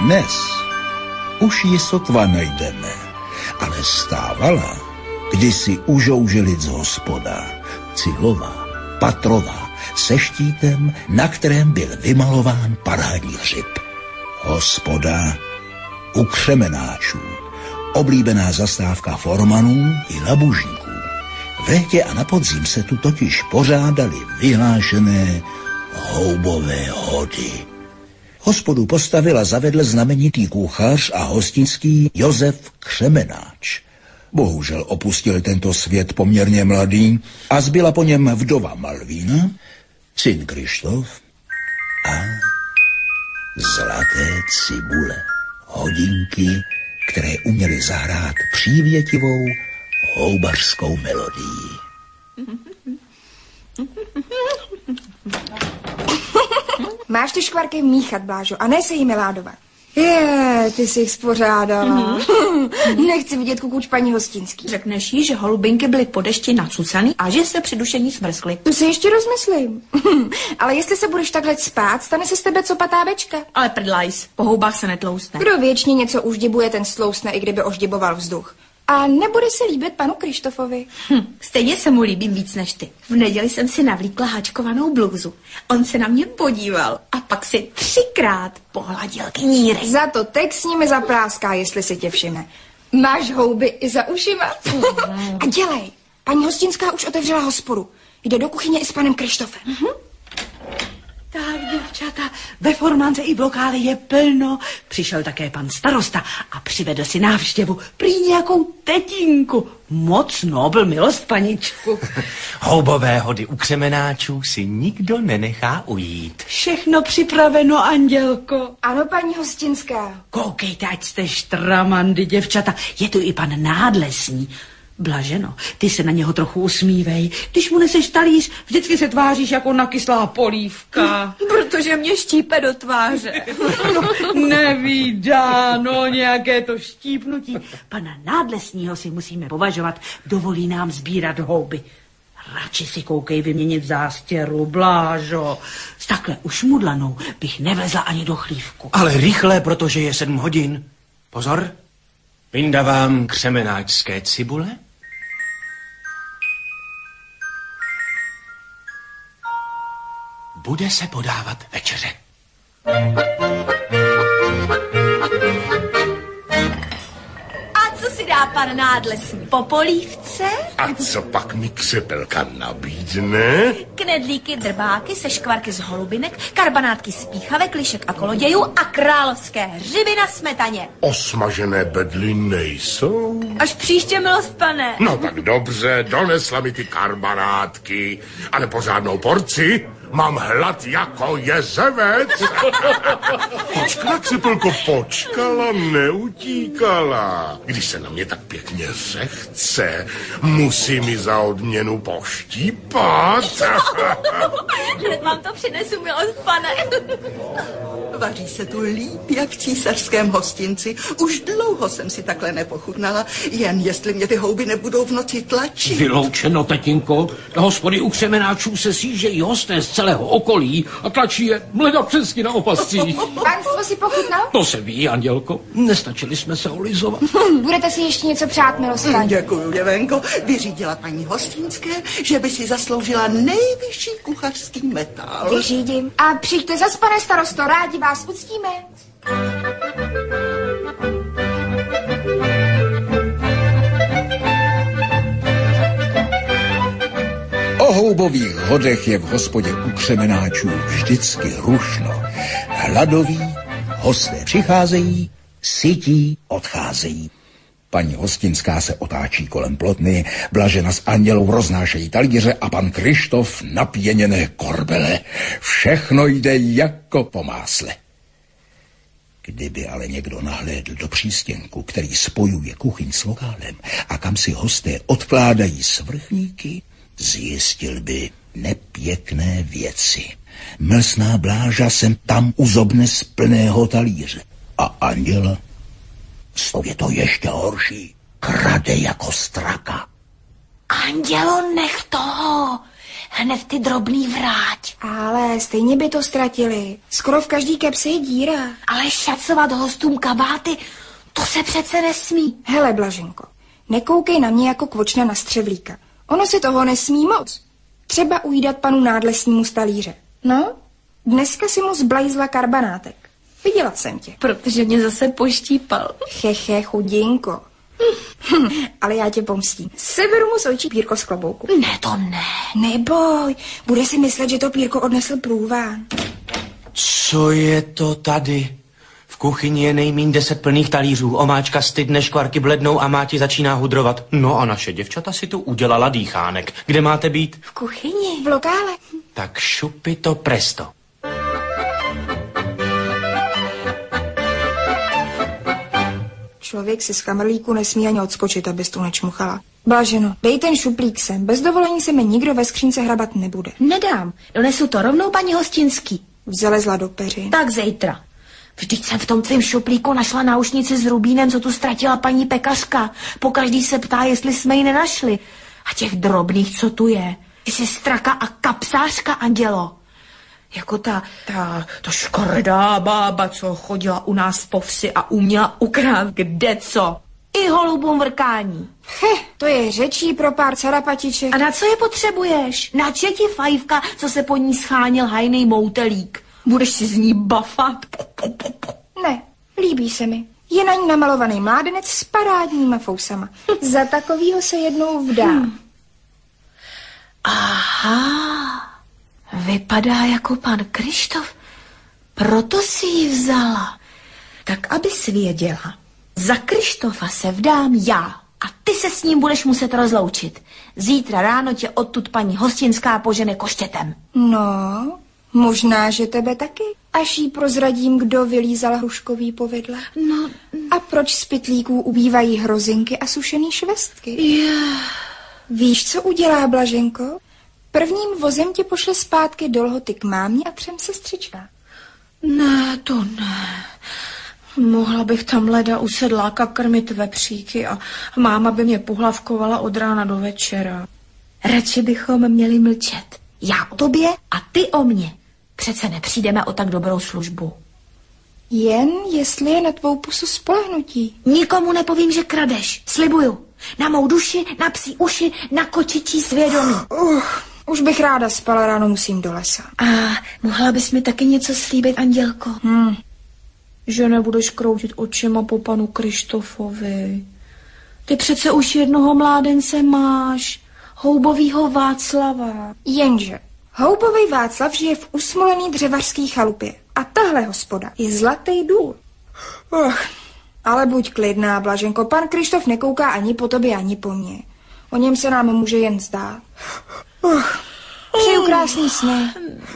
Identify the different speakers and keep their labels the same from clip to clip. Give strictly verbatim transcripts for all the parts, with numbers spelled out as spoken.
Speaker 1: Dnes už ji sotva najdeme, ale stávala kdysi užoužilic hospoda, Cihlová, patrová, se štítem, na kterém byl vymalován parádní hřib. Hospoda u křemenáčů, oblíbená zastávka formanů i labužníků. V létě a na podzim se tu totiž pořádaly vyhlášené houbové hody. Hospodu postavil a zavedl znamenitý kuchař a hostinský Josef Křemenáč. Bohužel opustil tento svět poměrně mladý a zbyla po něm vdova Malvína, syn Krištof a zlaté cibule, hodinky, které uměly zahrát přívětivou houbařskou melodii.
Speaker 2: Máš ty škvarky míchat, Blážo, a ne se jimi ládovat. Je, ty jsi jich spořádala. Mm-hmm. Nechci vidět kukuč paní Hostinský.
Speaker 3: Řekneš jí, že holubinky byly po dešti nacucaný a že se při dušení smrskly.
Speaker 2: To si ještě rozmyslím. Ale jestli se budeš takhle spát, stane se z tebe copatá bečka.
Speaker 3: Ale prdlajs, po houbách se netloustne.
Speaker 2: Kdo věčně něco uždibuje, ten stloustne, i kdyby oždiboval vzduch. A nebude se líbit panu Krištofovi.
Speaker 3: Hm, stejně se mu líbím víc než ty. V neděli jsem si navlíkla háčkovanou blůzu. On se na mě podíval a pak si třikrát pohladil kníry.
Speaker 2: Za to teď s nimi zapráská, jestli si tě všimne. Máš houby i za ušima. A dělej. Paní Hostinská už otevřela hospodu. Jde do kuchyně i s panem Krištofem.
Speaker 4: Mhm. Tak, děvčata, ve formance i v lokále je plno. Přišel také pan starosta a přivedl si návštěvu. Prý nějakou tetinku. Moc nobl milost, paničku.
Speaker 5: Houbové hody u křemenáčů si nikdo nenechá ujít.
Speaker 4: Všechno připraveno, Andělko.
Speaker 2: Ano, paní Hostinská.
Speaker 4: Koukejte, ať jste štramandy, děvčata. Je tu i pan Nádlesní. Blaženo, ty se na něho trochu usmívej. Když mu neseš talíř, vždycky se tváříš jako nakyslá polívka.
Speaker 3: Protože mě štípe do tváře.
Speaker 4: No, nevídáno, nějaké to štípnutí. Pana Nádlesního si musíme považovat, dovolí nám sbírat houby. Radši si koukej vyměnit zástěru, Blážo. S takhle ušmudlanou bych nevlezla ani do chlívku.
Speaker 5: Ale rychle, protože je sedm hodin. Pozor, vyndavám křemenáčské cibule. Bude se podávat večeře.
Speaker 3: A co si dá pan Nádlesní? Po polívce?
Speaker 6: A co pak mi křepelka nabídne?
Speaker 3: Knedlíky, drbáky, seškvarky z holubinek, karbanátky z píchavek, lišek a kolodějů a královské hřiby na smetaně.
Speaker 6: Osmažené bedly nejsou?
Speaker 3: Až příště, milost pane.
Speaker 6: No tak dobře, donesla mi ty karbanátky, ale pořádnou porci. Mám hlad jako jezevec. Počkala, křepelko, počkala, neutíkala. Když se na mě tak pěkně řechce, musí mi za odměnu poštípat.
Speaker 3: Hned vám to přinesu, milost pane.
Speaker 7: Vaří se tu líp, jak v císařském hostinci. Už dlouho jsem si takhle nepochutnala, jen jestli mě ty houby nebudou v noci tlačit.
Speaker 8: Vyloučeno, tetinko. Do hospody u křemenáčů se sjížejí hosté z celého okolí a tlačí je mleda přesně na opascích.
Speaker 2: Pánstvo si pochutnal?
Speaker 8: To se ví, Andělko. Nestačili jsme se olizovat.
Speaker 2: Budete si ještě něco přát, milost paní?
Speaker 7: Děkuju, děvenko. Vyřídila paní Hostinské, že by si zasloužila nejvyšší kuchařský metál.
Speaker 2: Vyřídím. A přijďte zas, pane starosto, rádi vás uctíme.
Speaker 1: O houbových hodech je v hospodě u křemenáčů vždycky rušno. Hladoví, hosté přicházejí, sytí odcházejí. Paní Hostinská se otáčí kolem plotny, Blažena s Andělou roznášejí talíře a pan Krištof napěněné korbele. Všechno jde jako po másle. Kdyby ale někdo nahlédl do přístěnku, který spojuje kuchyň s lokálem a kam si hosté odkládají svrchníky, zjistil by nepěkné věci. Mlsná Bláža sem tam uzobne z plného talíře. A Anděla, s tou je to ještě horší, krade jako straka.
Speaker 3: Andělo, nech toho. hned ty drobný vráť.
Speaker 2: Ale stejně by to ztratili. Skoro v každý kepse je díra.
Speaker 3: Ale šacovat hostům kabáty, to se přece nesmí.
Speaker 2: Hele, Blaženko, nekoukej na mě jako kvočna na střevlíka. Ono se toho nesmí moc. Třeba ujídat panu nádlesnímu z talíře. No, dneska si mu zblajzla karbanátek. Viděla jsem tě.
Speaker 3: Protože mě zase poštípal.
Speaker 2: Cheche, chudinko. Hm, ale já tě pomstím. Seberu mu sojčí pírko z klobouku.
Speaker 3: Ne, to ne.
Speaker 2: Neboj, bude si myslet, že to pírko odnesl průván.
Speaker 5: Co je to tady? V kuchyni je nejmín deset plných talířů. Omáčka stydne, škvarky blednou a máti začíná hudrovat. No a naše děvčata si tu udělala dýchánek. Kde máte být?
Speaker 3: V kuchyni.
Speaker 2: V lokále.
Speaker 5: Tak šupi to presto.
Speaker 2: Člověk si z kamrlíku nesmí ani odskočit, abys tu nečmuchala. Blaženo, dej ten šuplík sem. Bez dovolení se mi nikdo ve skřínce hrabat nebude.
Speaker 3: Nedám. Donesu to rovnou paní Hostinský.
Speaker 2: Zalezla do peřin.
Speaker 3: Tak zítra. Vždyť jsem v tom tvým šuplíku našla náušnici s rubínem, co tu ztratila paní pekařka. Pokaždý se ptá, jestli jsme ji nenašli. A těch drobných, co tu je. Ty jsi straka a kapsářka, Andělo. Jako ta, ta, ta škordá bába, co chodila u nás po vsi a uměla ukrát kde co. I holubům vrkání.
Speaker 2: He, to je řečí pro pár carapatiček.
Speaker 3: A na co je potřebuješ? Na četi fajfka, co se po ní scháněl hajnej moutelík. Budeš si z ní bafat?
Speaker 2: Ne, líbí se mi. Je na ní namalovaný mládenec s parádníma fousama. Za takovýho se jednou vdá. Hmm.
Speaker 3: Aha, vypadá jako pan Krištof. Proto si ji vzala. Tak abys věděla, za Krištofa se vdám já a ty se s ním budeš muset rozloučit. Zítra ráno tě odtud paní Hostinská požene koštětem.
Speaker 2: No, možná, že tebe taky. Až jí prozradím, kdo vylízal hruškový povedla.
Speaker 3: No.
Speaker 2: A proč z pytlíků ubývají hrozinky a sušený švestky.
Speaker 3: Yeah.
Speaker 2: Víš, co udělá Blaženko? Prvním vozem tě pošle zpátky do Lhoty k mámě a třem sestřičkám.
Speaker 3: Ne, to ne. Mohla bych tam leda u sedláka krmit vepříky a máma by mě pohlavkovala od rána do večera. Radši bychom měli mlčet. Já o tobě a ty o mně. Přece nepřijdeme o tak dobrou službu.
Speaker 2: Jen jestli je na tvou pusu spolehnutí.
Speaker 3: Nikomu nepovím, že kradeš. Slibuju. Na mou duši, na psí uši, na kočičí svědomí.
Speaker 2: Uh, už bych ráda spala, ráno musím do lesa.
Speaker 3: A mohla bys mi taky něco slíbit, Andělko?
Speaker 2: Hmm.
Speaker 3: Že nebudeš kroutit očima po panu Krištofovi. Ty přece už jednoho mládence máš. Houbovýho Václava.
Speaker 2: Jenže Houbový Václav žije v usmolený dřevařský chalupě. A tahle hospoda je Zlatý důl. Uh, ale buď klidná, Blaženko. Pan Krištof nekouká ani po tobě, ani po mně. O něm se nám může jen zdát. Uh, přeju krásný sny.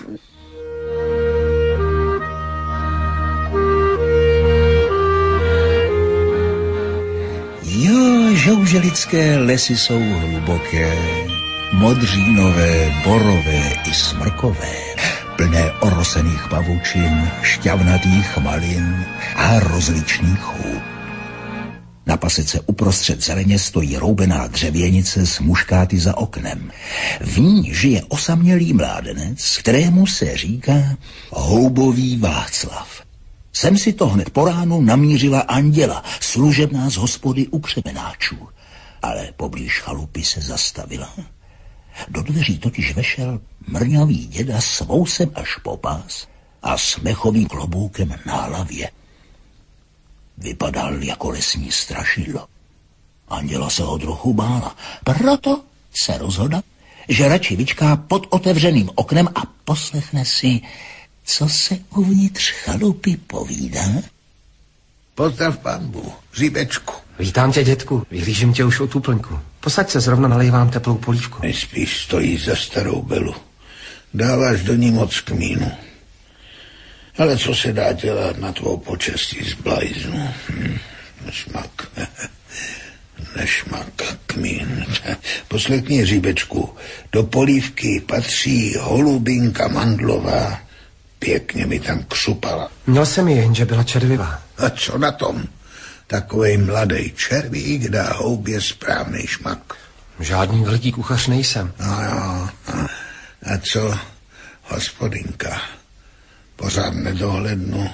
Speaker 1: Jo, žouželické lesy jsou hluboké, modřínové, borové i smrkové, plné orosených pavučin, šťavnatých malin a rozličných hůb. Na pasece uprostřed zeleně stojí roubená dřevěnice s muškáty za oknem. V ní žije osamělý mládenec, kterému se říká Houbový Václav. Sem si to hned po ránu namířila Anděla, služebná z hospody u křemenáčů. Ale poblíž chalupy se zastavila. Do dveří totiž vešel mrňavý děda s vousem až po pás a s mechovým kloboukem na hlavě. Vypadal jako lesní strašidlo. Anděla se ho trochu bála, proto se rozhodla, že radši vyčká pod otevřeným oknem a poslechne si, co se uvnitř chalupy povídá.
Speaker 9: Pozdrav, pánbu, Hříbečku.
Speaker 5: Vítám tě, dětku. Vyhlížím tě už od úplnku. Posaď se, zrovna nalejvám teplou polívku.
Speaker 9: Nejspíš stojí za starou belu. Dáváš do ní moc kmínu. Ale co se dá dělat na tvou počestí z blajznu? Hm, nešmak. Nešmak, kmín. Poslechni, Hříbečku, do polívky patří holubinka mandlová. Pěkně mi tam křupala.
Speaker 5: Měl jsem ji, jenže byla červivá.
Speaker 9: A co na tom? Takovej mladej červík dá houbě správnej šmak.
Speaker 5: Žádný veliký kuchař nejsem.
Speaker 9: No jo. A co, hospodinka? Pořád nedohlednu.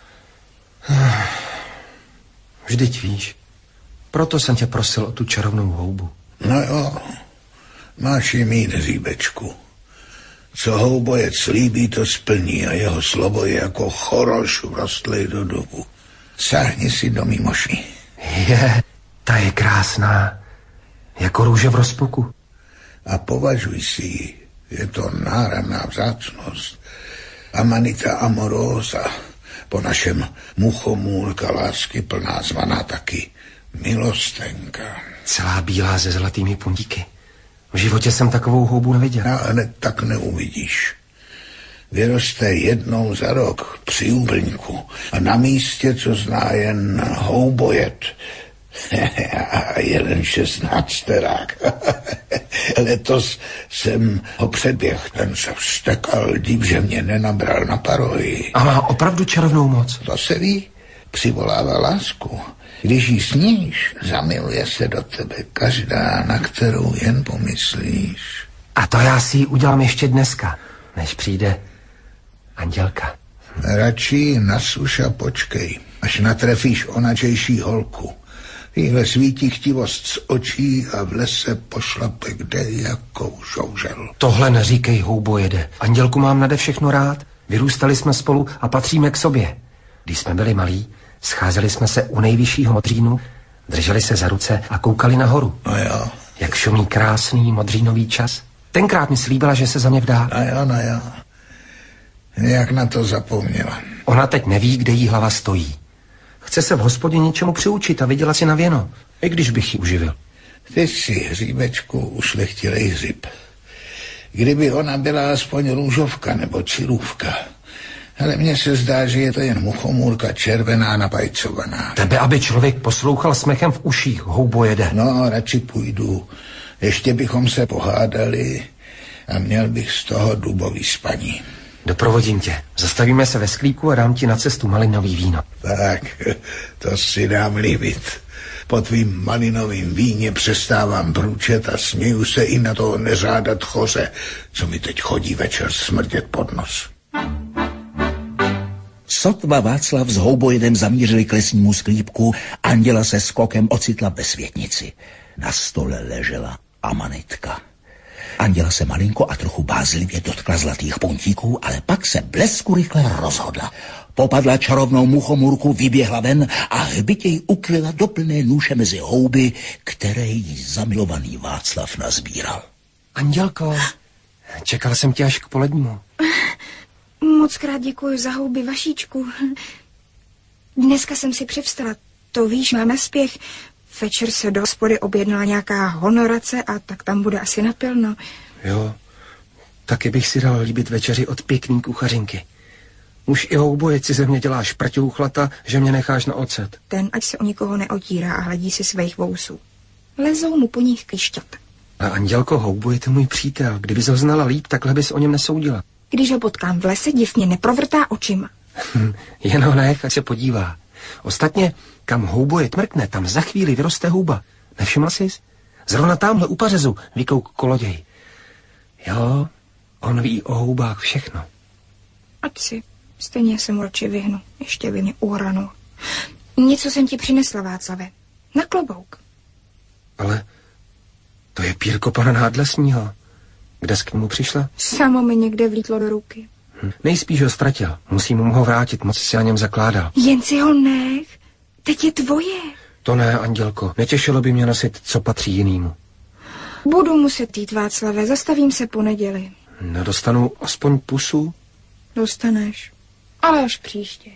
Speaker 10: Vždyť víš, proto jsem tě prosil o tu čarovnou houbu.
Speaker 9: No jo, máš ji mít, Hříbečku. Co houbojec slíbí, to splní a jeho slovo je jako choroš vrostlej do dubu. Sáhni si do mý moši.
Speaker 10: Je, ta je krásná, jako růže v rozpuku.
Speaker 9: A považuj si ji, je to náramná vzácnost. Amanita amorosa, po našem muchomůlka lásky plná zvaná taky milostenka.
Speaker 10: Celá bílá se zlatými puntíky. V životě jsem takovou houbu neviděl.
Speaker 9: No, ne, tak neuvidíš. Vyroste jednou za rok při úplňku a na místě, co zná jen houbojet. A jeden šestnácterák. Letos jsem ho předběh, ten se vztekal, dív, že mě nenabral na parohy.
Speaker 10: A má opravdu čarovnou moc?
Speaker 9: To se ví, přivolává lásku. Když jí sníš, zamiluje se do tebe každá, na kterou jen pomyslíš.
Speaker 10: A to já si ji udělám ještě dneska, než přijde Andělka.
Speaker 9: Radši nasuš a počkej, až natrefíš onačejší holku. Týhle svítí chtivost z očí a v lese pošlape kde jakou žoužel.
Speaker 10: Tohle neříkej, houbojede. Andělku mám nade všechno rád. Vyrůstali jsme spolu a patříme k sobě. Když jsme byli malí, scházeli jsme se u nejvyššího modřínu, drželi se za ruce a koukali nahoru.
Speaker 9: No jo.
Speaker 10: Jak šumí krásný modřínový čas. Tenkrát mi slíbila, že se za mě vdá.
Speaker 9: No jo, no jo. Jak na to zapomněla.
Speaker 10: Ona teď neví, kde jí hlava stojí. Chce se v hospodě něčemu přiučit a vydělat si na věno, i když bych ji uživil.
Speaker 9: Ty jsi, Hříbečku, ušlechtilej hřib. Kdyby ona byla aspoň růžovka nebo čirůvka. Ale mně se zdá, že je to jen muchomůrka červená napajcovaná.
Speaker 10: Tebe, aby člověk poslouchal smechem v uších, houbojede.
Speaker 9: No, radši půjdu. Ještě bychom se pohádali a měl bych z toho dubový spaní.
Speaker 10: Doprovodím tě. Zastavíme se ve sklíku a dám ti na cestu malinový víno.
Speaker 9: Tak, to si dám líbit. Po tvým malinovým víně přestávám průčet a směju se i na toho neřádat choře, co mi teď chodí večer smrdět pod nos.
Speaker 1: Sotva Václav s houbojedem zamířili k lesnímu sklípku, Anděla se skokem ocitla ve světnici. Na stole ležela Amanitka. Anděla se malinko a trochu bázlivě dotkla zlatých puntíků, ale pak se blesku rychle rozhodla. Popadla čarovnou muchomůrku, vyběhla ven a hbitě ji ukryla do plné nůše mezi houby, které jí zamilovaný Václav nazbíral.
Speaker 10: Andělko, čekal jsem tě až k polednímu.
Speaker 2: Moc krát děkuji za houby, Vašíčku. Dneska jsem si přivstala. To víš, mám naspěch. Večer se do hospody objednala nějaká honorace a tak tam bude asi napilno.
Speaker 10: Jo, taky bych si dal líbit večeři od pěkný kuchařinky. Už i houbojec si ze mě dělá šprťouchlata, že mě necháš na ocet.
Speaker 2: Ten, ať se o nikoho neotírá a hledí si svých vousů. Lezou mu po nich klíšťata.
Speaker 10: A Andělko, houboj, to můj přítel. Kdybys ho znala líp, takhle bys o něm nesoudila.
Speaker 2: Když ho potkám v lese, div mě neprovrtá očima.
Speaker 10: Jen ho nech, ať se podívá. Ostatně, kam houbojet mrkne, tam za chvíli vyroste houba. Nevšiml jsi? Zrovna tamhle u pařezu vykouk koloděj. Jo, on ví o houbách všechno.
Speaker 2: Ať si, stejně se mu radši vyhnu. Ještě by mě uhranul. Něco jsem ti přinesla, Václave. Na klobouk.
Speaker 10: Ale to je pírko pana Nádlesního. Kde jsi k němu přišla?
Speaker 2: Samo mi někde vlítlo do ruky.
Speaker 10: Hm. Nejspíš ho ztratil. Musím mu ho vrátit, moc si na něm zakládal.
Speaker 2: Jen si ho nech. Teď je tvoje.
Speaker 10: To ne, Andělko. Netěšilo by mě nosit, co patří jinýmu.
Speaker 2: Budu muset jít, Václave. Zastavím se po neděli.
Speaker 10: Nedostanu aspoň pusu?
Speaker 2: Dostaneš. Ale až příště.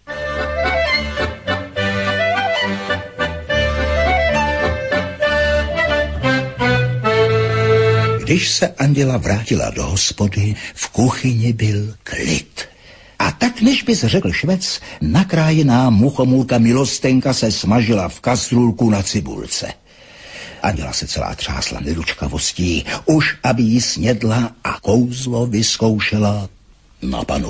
Speaker 1: Když se Anděla vrátila do hospody, v kuchyni byl klid. A tak, než bys řekl švec, nakrájená muchomůrka Milostenka se smažila v kastrůlku na cibulce. Anděla se celá třásla nedočkavostí, už aby jí snědla a kouzlo vyzkoušela na panu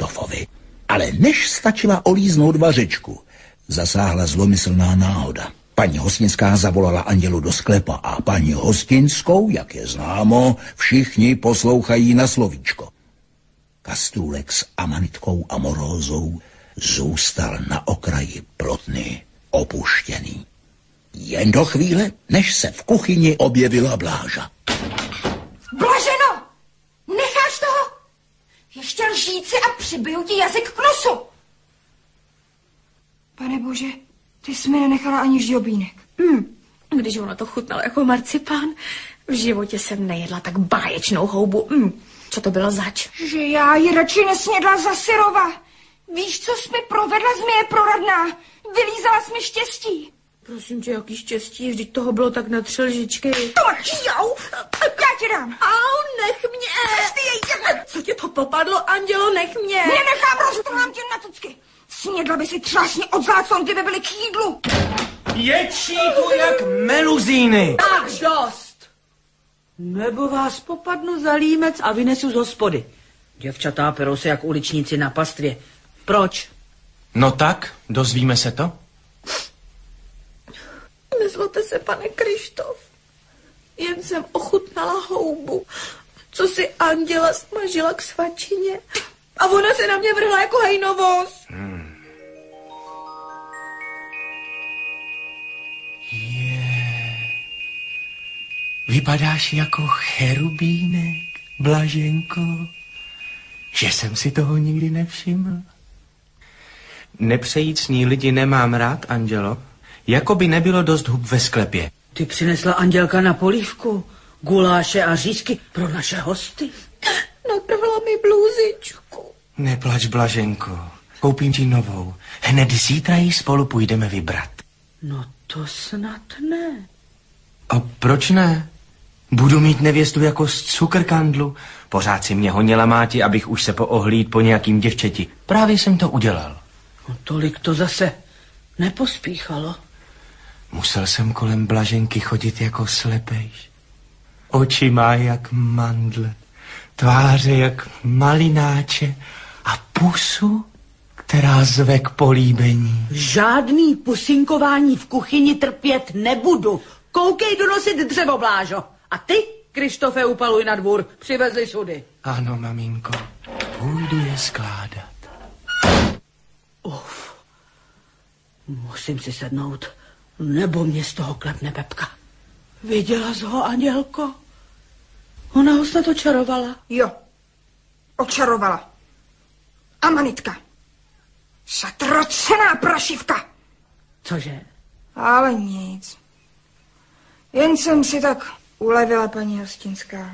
Speaker 1: Krištofovi. Ale než stačila olíznout vařečku, zasáhla zlomyslná náhoda. Paní Hostinská zavolala Andělu do sklepa a paní Hostinskou, jak je známo, všichni poslouchají na slovíčko. Kastůlek s Amanitkou a Morózou zůstal na okraji plotny opuštěný. Jen do chvíle, než se v kuchyni objevila Bláža.
Speaker 2: Blaženo! Necháš toho? Ještě lžíci a přibiju ti jazyk k nosu. Pane bože, ty jsi mi nenechala ani žďobínek.
Speaker 3: Hmm, když ono to chutnalo jako marcipán, v životě jsem nejedla tak báječnou houbu. Hmm, co to bylo zač?
Speaker 2: Že já ji radši nesnědla za syrova. Víš, co jsi mi provedla, zmije proradná? Vylízala jsi mi štěstí.
Speaker 3: Prosím tě, jaký štěstí, vždyť toho bylo tak na tři lžičky.
Speaker 2: To máš, jau, já ti dám.
Speaker 3: Au, nech mě. Co tě to popadlo, Andělo, nech mě.
Speaker 2: Nenechám, roztrhám tě na tucky. Snědla by si třásně od záclon, kdyby byly k jídlu.
Speaker 5: Ječí tu jak meluzíny.
Speaker 4: Tak dost. Nebo vás popadnu za límec a vynesu z hospody. Děvčatá perou se jak uličníci na pastvě. Proč?
Speaker 5: No tak, dozvíme se to?
Speaker 3: Nezlobte se, pane Krištof. Jen jsem ochutnala houbu, co si Anděla smažila k svačině. A ona se na mě vrhla jako hejnovoz. Hmm.
Speaker 5: Je. Vypadáš jako cherubínek, Blaženko. Že jsem si toho nikdy nevšiml. Nepřejícní lidi nemám rád, Andělo. Jako by nebylo dost hub ve sklepě.
Speaker 4: Ty přinesla Andělka na polívku, guláše a řízky pro naše hosty.
Speaker 3: Natrhla mi blůzičku.
Speaker 5: Neplač, Blaženko. Koupím ti novou. Hned zítra ji spolu půjdeme vybrat.
Speaker 4: No to snad ne.
Speaker 5: A proč ne? Budu mít nevěstu jako z cukrkandlu. Pořád si mě honila máti, abych už se poohlíd po nějakým děvčeti. Právě jsem to udělal.
Speaker 4: No tolik to zase nepospíchalo.
Speaker 5: Musel jsem kolem Blaženky chodit jako slepejš. Oči má jak mandle, tváře jak malináče a pusu, která zve k políbení.
Speaker 4: Žádný pusinkování v kuchyni trpět nebudu. Koukej donosit dřevo, Blážo. A ty, Krištofe, upaluj na dvůr. Přivezli sudy.
Speaker 5: Ano, maminko, půjdu je skládat.
Speaker 4: Uf, musím si sednout, nebo mě z toho klepne Pepka. Viděla jsi ho, Andělko? Ona ho snad očarovala.
Speaker 2: Jo, očarovala. Amanitka. Zatracená prašivka.
Speaker 4: Cože?
Speaker 2: Ale nic. Jen jsem si tak ulevila, paní Hostinská.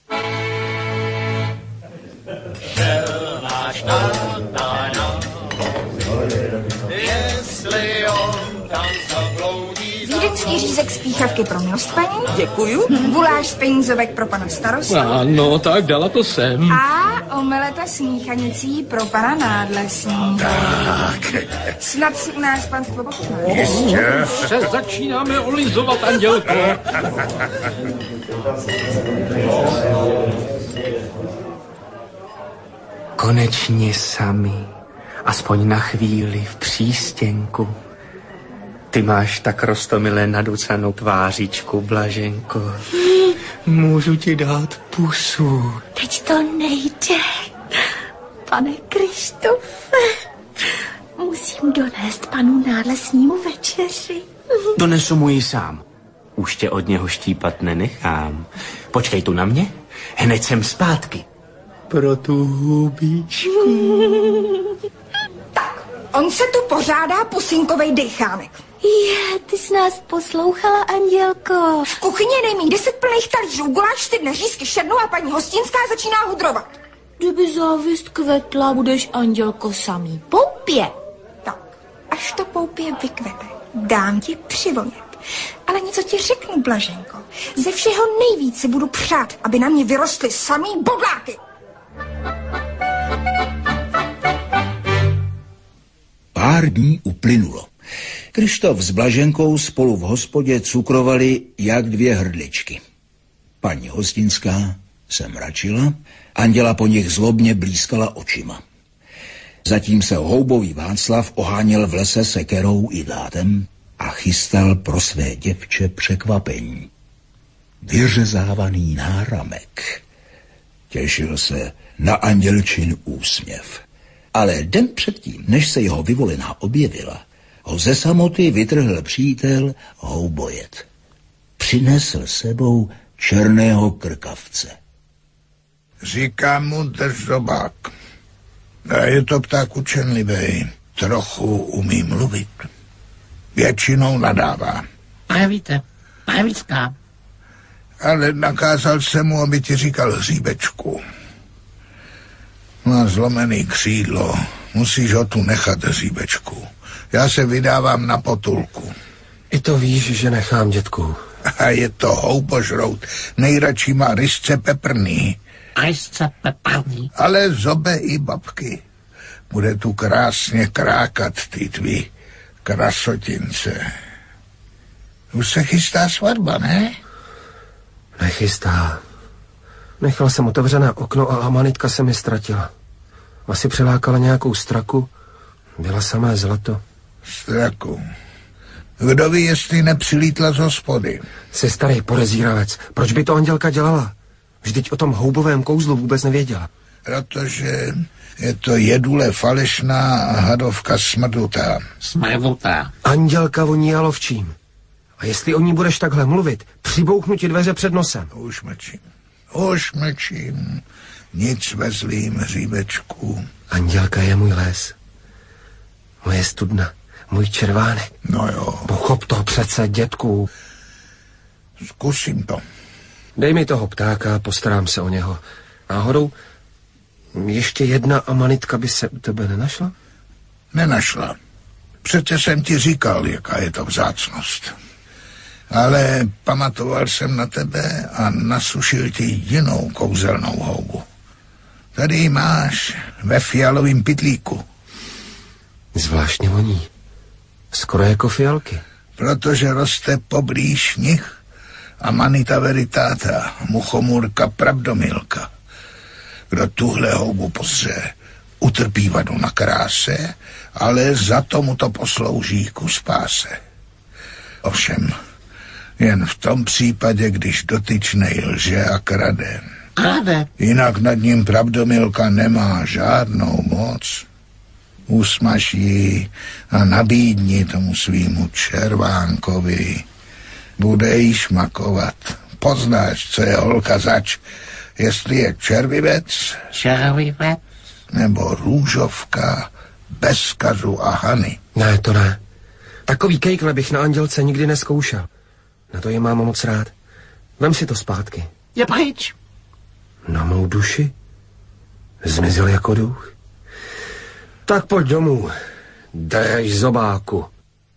Speaker 2: Vídeňský řízek z píchavky pro milostpaní.
Speaker 4: Děkuju.
Speaker 2: Guláš z penízovek pro pana starostu.
Speaker 8: Ano, tak dala to sem.
Speaker 2: A omeleta s míchanicí pro pana nádlesníka.
Speaker 6: Tak.
Speaker 2: Snad si u nás panstvo pochutná.
Speaker 6: Ještě.
Speaker 8: Se začínáme olizovat, Andělko.
Speaker 5: Konečně sami, aspoň na chvíli v přístěnku. Ty máš tak roztomilé naducanou tvářičku, Blaženko. Můžu ti dát pusu.
Speaker 3: Teď to nejde, pane Krištofe. Musím donést panu nádlesnímu večeři.
Speaker 5: Donesu mu ji sám. Už tě od něho štípat nenechám. Počkej tu na mě, hned jsem zpátky. Pro tu hubičku.
Speaker 2: Tak, on se tu pořádá pusinkovej dejchánek.
Speaker 3: Je, ty jsi nás poslouchala, Andělko.
Speaker 2: V kuchyni je nejmíň deset plných talířů, guláš, stydne řízky šednou a paní Hostinská začíná hudrovat.
Speaker 3: Kdyby závist kvetla, budeš, Andělko, samý poupě.
Speaker 2: Tak, až to poupě vykvete, dám ti přivonět. Ale něco ti řeknu, Blaženko. Ze všeho nejvíc si budu přát, aby na mě vyrostly samý bodláky.
Speaker 1: Pár dní uplynulo. Krištof s Blaženkou spolu v hospodě cukrovali jak dvě hrdličky. Paní Hostinská se mračila, Anděla po nich zlobně blízkala očima. Zatím se houbový Václav oháněl v lese sekerou i dlátem a a chystal pro své děvče překvapení. Vyřezávaný náramek. Těšil se na andělčin úsměv. Ale den předtím, než se jeho vyvolená objevila, ho ze samoty vytrhl přítel Houbojet. Přinesl sebou černého krkavce.
Speaker 9: Říkám mu držzobák. A je to pták učenlivý. Trochu umí mluvit. Většinou nadává.
Speaker 11: A víte, a vícká.
Speaker 9: Ale nakázal jsem mu, aby ti říkal Hříbečku. Má zlomený křídlo. Musíš ho tu nechat, Hříbečku. Já se vydávám na potulku.
Speaker 10: I to víš, že nechám, dětku.
Speaker 9: A je to houbožrout. Nejradši má rysce peprný.
Speaker 11: Rysce peprný.
Speaker 9: Ale zobe i babky. Bude tu krásně krákat, ty tvý krasotince. Už se chystá svatba, ne?
Speaker 10: Nechystá. Nechal jsem otevřené okno a Amanitka se mi ztratila. Asi přilákala nějakou straku. Byla samé zlato.
Speaker 9: Straku. Kdo ví, jestli nepřilítla z hospody?
Speaker 10: Jsi starý podezíravec. Proč by to Andělka dělala? Vždyť o tom houbovém kouzlu vůbec nevěděla.
Speaker 9: Protože je to jedule falešná a hadovka smrdutá.
Speaker 11: Smrdutá.
Speaker 10: Andělka voní jalovčím. A jestli o ní budeš takhle mluvit, přibouchnu ti dveře před nosem.
Speaker 9: Už mlčím. Už mlčím. Nic ve zlým, Hříbečku.
Speaker 10: Andělka je můj les. Moje studna. Můj červánek.
Speaker 9: No jo.
Speaker 10: Pochop to přece, dětku.
Speaker 9: Zkusím to.
Speaker 10: Dej mi toho ptáka, postarám se o něho. Náhodou ještě jedna Amanitka by se u tebe nenašla?
Speaker 9: Nenašla. Přece jsem ti říkal, jaká je to vzácnost. Ale pamatoval jsem na tebe a nasušil ti jinou kouzelnou houbu. Tady ji máš ve fialovém pytlíku.
Speaker 10: Zvláštně voní. Skoro jako fialky.
Speaker 9: Protože roste poblíž nich Amanita veritata, muchomůrka pravdomilka. Kdo tuhle houbu pozře, utrpí vadu na kráse, ale za tomu to poslouží ku spáse. Ovšem, jen v tom případě, když dotyčnej lže a krade.
Speaker 11: Krade.
Speaker 9: Jinak nad ním pravdomilka nemá žádnou moc. Usmaž ji a nabídni tomu svýmu červánkovi. Bude jí šmakovat. Poznáš, co je holka zač, jestli je červivec,
Speaker 11: Červivec?
Speaker 9: nebo růžovka bez kazu a hany.
Speaker 10: Ne, to ne. Takový kejkle bych na Andělce nikdy neskoušel. Na to je mám moc rád. Vem si to zpátky.
Speaker 11: Je pryč.
Speaker 10: Na mou duši? Zmizel jako duch? Tak pojď domů. Dej zobáku.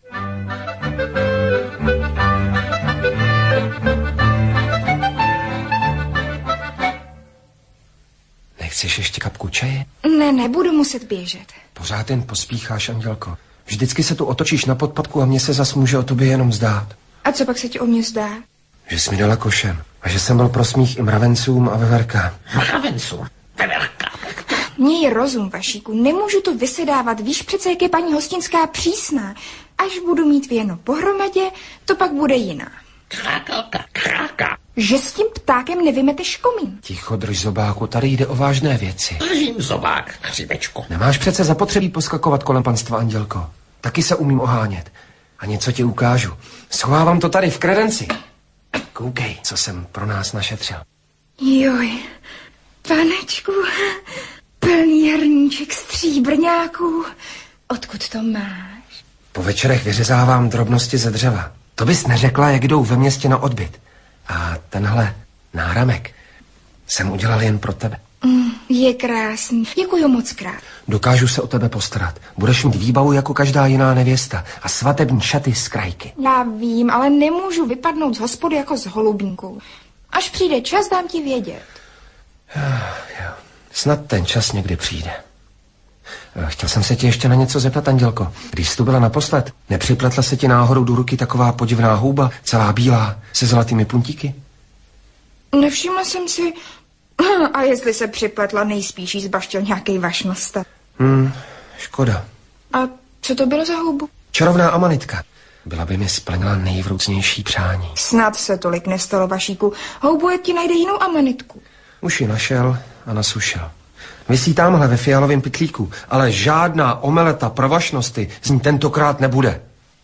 Speaker 10: Nechceš ještě kapku čaje?
Speaker 2: Ne, nebudu muset běžet.
Speaker 10: Pořád jen pospícháš, Andělko. Vždycky se tu otočíš na podpadku a mně se zas může o tobě jenom zdát.
Speaker 2: A co pak se ti o mě zdá?
Speaker 10: Že jsi mi dala košem a že jsem byl pro smích i mravencům a veverkám.
Speaker 11: Mravencům? Veverkám?
Speaker 2: Měj rozum, Vašíku, nemůžu to vysedávat, víš přece, jak je paní hostinská přísná. Až budu mít věno pohromadě, to pak bude jiná.
Speaker 11: Krákalka, kráka.
Speaker 2: Že s tím ptákem nevymeteš komín.
Speaker 10: Ticho, drž zobáku, tady jde o vážné věci.
Speaker 11: Držím zobák, Hříbečku.
Speaker 10: Nemáš přece zapotřebí poskakovat kolem panstva, Andělko. Taky se umím ohánět. A něco ti ukážu. Schovávám to tady v kredenci. Koukej, co jsem pro nás našetřil.
Speaker 2: Joj, panečku, plný hrníček stříbrňáků. Odkud to máš?
Speaker 10: Po večerech vyřezávám drobnosti ze dřeva. To bys neřekla, jak jdou ve městě na odbyt. A tenhle náramek jsem udělal jen pro tebe.
Speaker 2: Mm, je krásný, děkuju moc krát.
Speaker 10: Dokážu se o tebe postarat. Budeš mít výbavu jako každá jiná nevěsta a svatební šaty z krajky.
Speaker 2: Já vím, ale nemůžu vypadnout z hospody jako z holubníku. Až přijde čas, dám ti vědět.
Speaker 10: Jo, snad ten čas někdy přijde. Chtěl jsem se tě ještě na něco zeptat, Andělko. Když jsi tu byla naposled, nepřipletla se ti náhodou do ruky taková podivná houba, celá bílá, se zlatými puntíky?
Speaker 2: Nevšimla jsem si... A jestli se připletla, nejspíš jí zbaštil nějaký vašnosta.
Speaker 10: Hmm, škoda.
Speaker 2: A co to bylo za houbu?
Speaker 10: Čarovná Amanitka. Byla by mi splnila nejvroucnější přání.
Speaker 2: Snad se tolik nestalo, Vašíku. Houbojet ti najde jinou amanitku.
Speaker 10: Už ji našel a nasušil. Visí tamhle ve fialovém pytlíku, ale žádná omeleta pravašnosti z ní tentokrát nebude.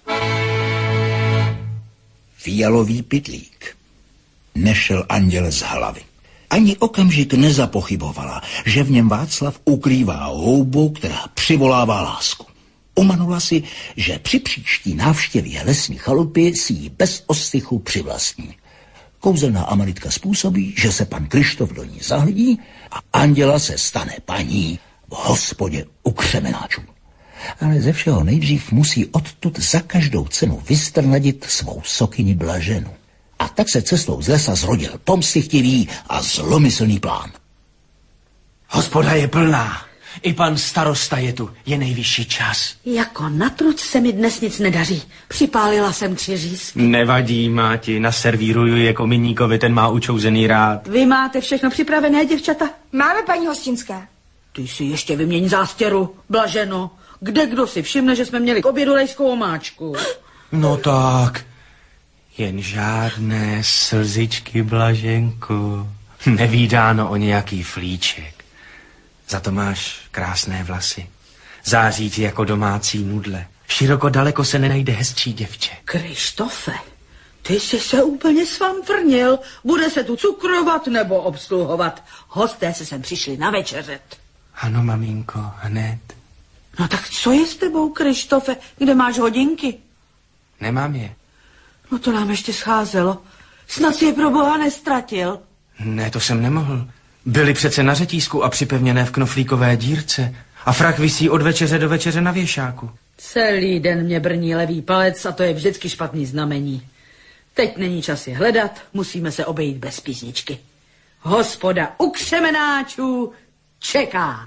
Speaker 1: Fialový pytlík. Nešel anděl z hlavy. Ani okamžik nezapochybovala, že v něm Václav ukrývá houbu, která přivolává lásku. Umanula si, že při příští návštěvě lesní chalupy si ji bez ostychu přivlastní. Kouzelná amanitka způsobí, že se pan Kryštof do ní zahledí a anděla se stane paní v hospodě u křemenáčů. Ale ze všeho nejdřív musí odtud za každou cenu vystrnadit svou sokyni Blaženu. A tak se cestou z lesa zrodil pomstychtivý a zlomyslný plán.
Speaker 5: Hospoda je plná. I pan starosta je tu. Je nejvyšší čas.
Speaker 4: Jako na truc se mi dnes nic nedaří. Připálila jsem tři řízky.
Speaker 5: Nevadí, Máti, naservíruju je kominíkovi, ten má učouzený rád.
Speaker 4: Vy máte všechno připravené, děvčata?
Speaker 2: Máme, paní Hostinská.
Speaker 4: Ty si ještě vyměň zástěru, Blaženo. Kde kdo si všimne, že jsme měli k obědu lejskou omáčku?
Speaker 5: No tak, jen žádné slzičky, Blaženko. Nevídáno o nějaký flíček. Za to máš krásné vlasy. Září ti jako domácí nudle. Široko daleko se nenajde hezčí děvče.
Speaker 4: Kryštofe, ty jsi se úplně svamprnil. Bude se tu cukrovat nebo obsluhovat. Hosté se sem přišli navečeřet.
Speaker 5: Ano, maminko, hned.
Speaker 4: No tak co je s tebou, Kryštofe? Kde máš hodinky?
Speaker 5: Nemám je.
Speaker 4: No to nám ještě scházelo. Snad si je pro boha nestratil.
Speaker 5: Ne, to jsem nemohl. Byly přece na řetízku a připevněné v knoflíkové dírce. A frak visí od večeře do večeře na věšáku.
Speaker 4: Celý den mě brní levý palec a to je vždycky špatný znamení. Teď není čas je hledat, musíme se obejít bez písničky. Hospoda u křemenáčů čeká.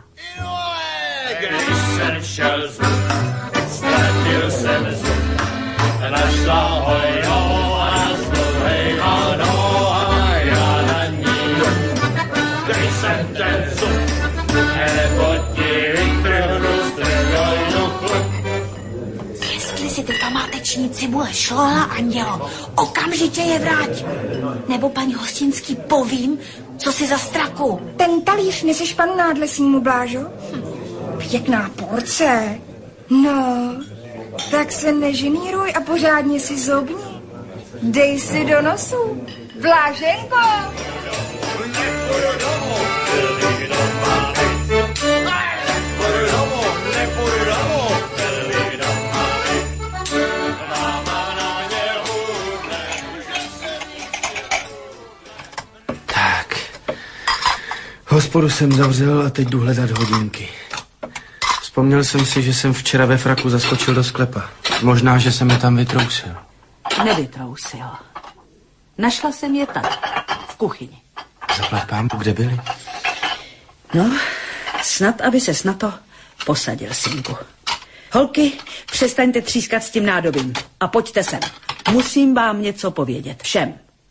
Speaker 12: Když jsem šel zub, ztratil jsem zub, našla hojnou a zdlouhej ano a já na ní. Když jsem ten zub, nebo ti vytrhnu strojnou chlub.
Speaker 3: Jestli si ty památeční cibule šlohala, andělo, okamžitě je vrať. Nebo paní Hostinský povím, co si za straku.
Speaker 2: Ten talíř neseš panu Nádlesnímu, Blážo? Hm. Pěkná porce. No, tak se neženíruj a pořádně si zobni. Dej si do nosu. Bláženko!
Speaker 5: Tak, hospodu jsem zavřel a teď jdu hledat hodinky. Vzpomněl jsem si, že jsem včera ve fraku zaskočil do sklepa. Možná, že jsem je tam vytrousil.
Speaker 4: Nevytrousil. Našla jsem je tady, v kuchyni.
Speaker 5: Zaplať pánku, kde byli?
Speaker 4: No, snad, aby ses na to posadil, synku. Holky, přestaňte třískat s tím nádobím a pojďte sem. Musím vám něco povědět, všem.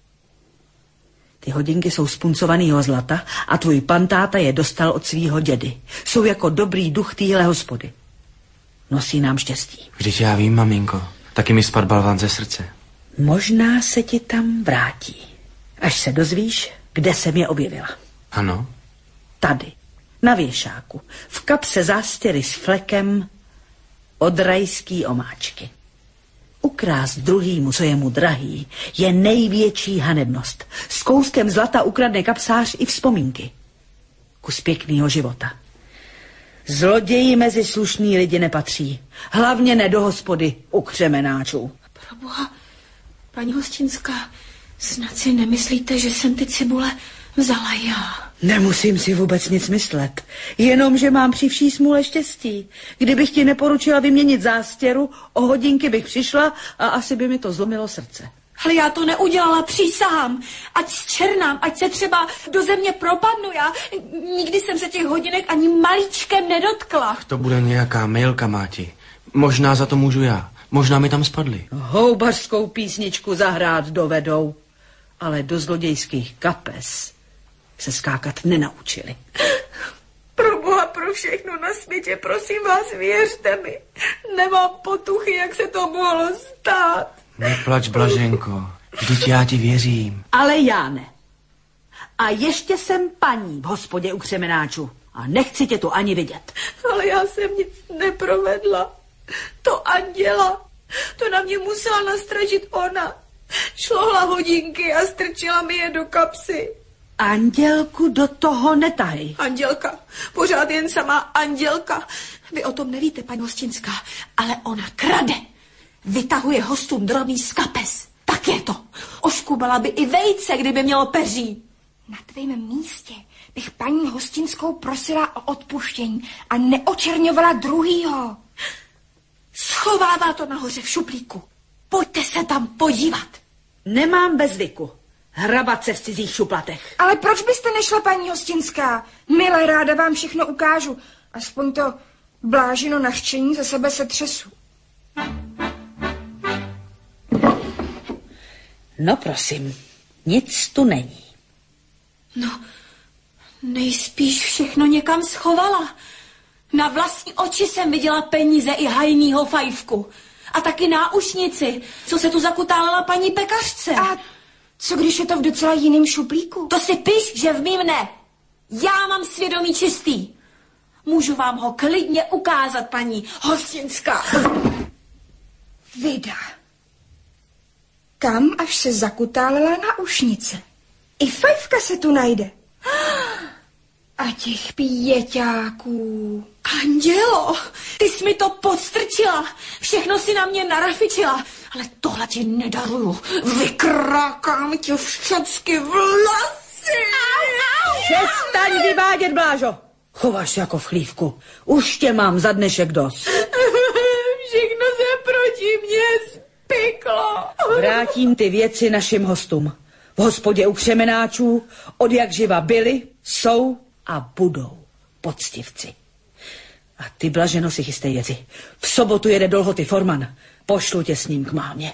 Speaker 4: Ty hodinky jsou z puncovaného zlata a tvůj pan táta je dostal od svýho dědy. Jsou jako dobrý duch téhle hospody. Nosí nám štěstí.
Speaker 5: Vždyť já vím, maminko. Taky mi spadl balván ze srdce.
Speaker 4: Možná se ti tam vrátí, až se dozvíš, kde jsem je objevila.
Speaker 5: Ano?
Speaker 4: Tady, na věšáku, v kapse zástěry s flekem od rajský omáčky. Ukrást druhýmu, co je mu drahý, je největší hanebnost. S kouskem zlata ukradne kapsář i vzpomínky. Kus pěknýho života. Zloději mezi slušný lidi nepatří. Hlavně ne do hospody u křemenáčů.
Speaker 3: Proboha, paní Hostinská, snad si nemyslíte, že jsem ty cibule vzala já?
Speaker 4: Nemusím si vůbec nic myslet. Jenom, že mám při vší smůle štěstí. Kdybych ti neporučila vyměnit zástěru, o hodinky bych přišla a asi by mi to zlomilo srdce.
Speaker 3: Ale já to neudělala, přísahám. Ať zčernám, ať se třeba do země propadnu. Já nikdy jsem se těch hodinek ani malíčkem nedotkla.
Speaker 5: To bude nějaká mailka, Máti. Možná za to můžu já. Možná mi tam spadly.
Speaker 4: Houbařskou písničku zahrát dovedou, ale do zlodějských kapes se skákat nenaučili.
Speaker 3: Proboha, pro pro všechno na světě, prosím vás, věřte mi. Nemám potuchy, jak se to mohlo stát.
Speaker 5: Neplač, Blaženko, vždyť já ti věřím.
Speaker 4: Ale já ne. A ještě jsem paní v hospodě u křemenáčů a nechci tě tu ani vidět.
Speaker 3: Ale já jsem nic neprovedla. To Anděla, to na mě musela nastražit ona. Šlohla hodinky a strčila mi je do kapsy.
Speaker 4: Andělku do toho netahej.
Speaker 3: Andělka, pořád jen samá Andělka. Vy o tom nevíte, paní Hostinská, ale ona krade. Vytahuje hostům drobný z kapes. Tak je to. Oškubala by i vejce, kdyby mělo peří.
Speaker 2: Na tvém místě bych paní Hostinskou prosila o odpuštění a neočerňovala druhýho.
Speaker 3: Schovává to nahoře v šuplíku. Pojďte se tam podívat.
Speaker 4: Nemám bez zvyku hrabat se v cizích šuplatech.
Speaker 2: Ale proč byste nešla, paní Hostinská? Milé, ráda vám všechno ukážu. Aspoň to Blážino nařčení ze sebe se třesu.
Speaker 4: No prosím, nic tu není.
Speaker 3: No, nejspíš všechno někam schovala. Na vlastní oči jsem viděla peníze i hajnýho fajfku. A taky náušnici, co se tu zakutálela paní pekařce.
Speaker 2: A co když je to v docela jiném šuplíku?
Speaker 3: To si píš, že v mým ne. Já mám svědomí čistý. Můžu vám ho klidně ukázat, paní Hostinská.
Speaker 2: Vida. Kam až se zakutálela náušnice? I fajfka se tu najde. A těch pěťáků.
Speaker 3: Andělo, ty jsi mi to podstrčila. Všechno si na mě narafičila. Ale tohle ti nedaruju. Vykrákám ti všechny vlasy.
Speaker 4: Přestaň vyvádět, Blážo. Chováš se jako v chlívku. Už tě mám za dnešek dost.
Speaker 3: Všechno se proti mně spiklo.
Speaker 4: Vrátím ty věci našim hostům. V hospodě u křemenáčů od jak živa byli, jsou a budou poctivci. A ty, Blaženo, si chystej věci. V sobotu jede do Lhoty Forman. Pošlu tě s ním k mámě.